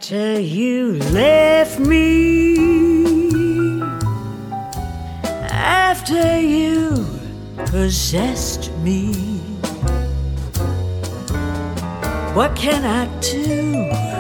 After you left me, after you possessed me, what can I do?